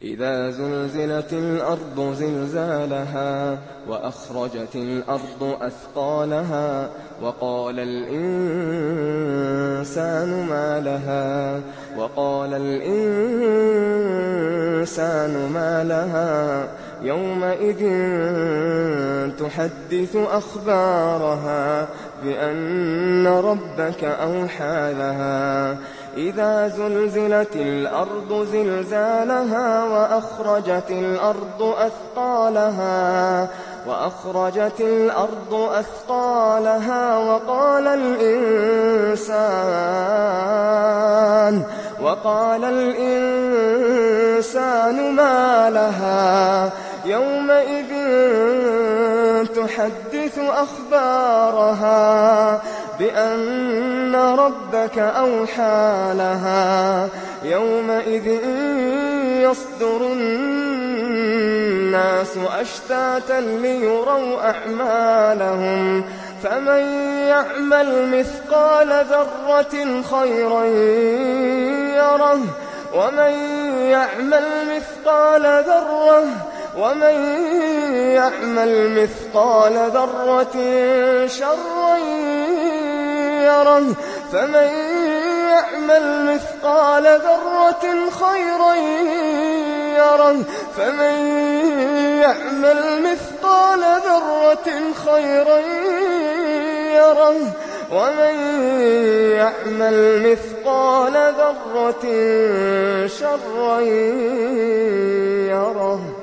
إذا زلزلت الأرض زلزالها وأخرجت الأرض أثقالها وقال الإنسان ما لها يومئذ تحدث أخبارها بأن ربك أوحى لها إذا زلزلت الأرض زلزالها وأخرجت الأرض أثقالها وقال الإنسان ما لها يومئذ تحدث أخبارها بأن ربك أوحى لها يومئذ يصدر الناس أشتاتا ليروا أعمالهم فمن يعمل مثقال ذرة خيرا يره ومن يعمل مثقال ذرة شرا يره فمن يعمل مثقال ذرة خيرا يره فمن يعمل مثقال ذرة خيرا يره ومن يعمل مثقال ذرة شرا يره.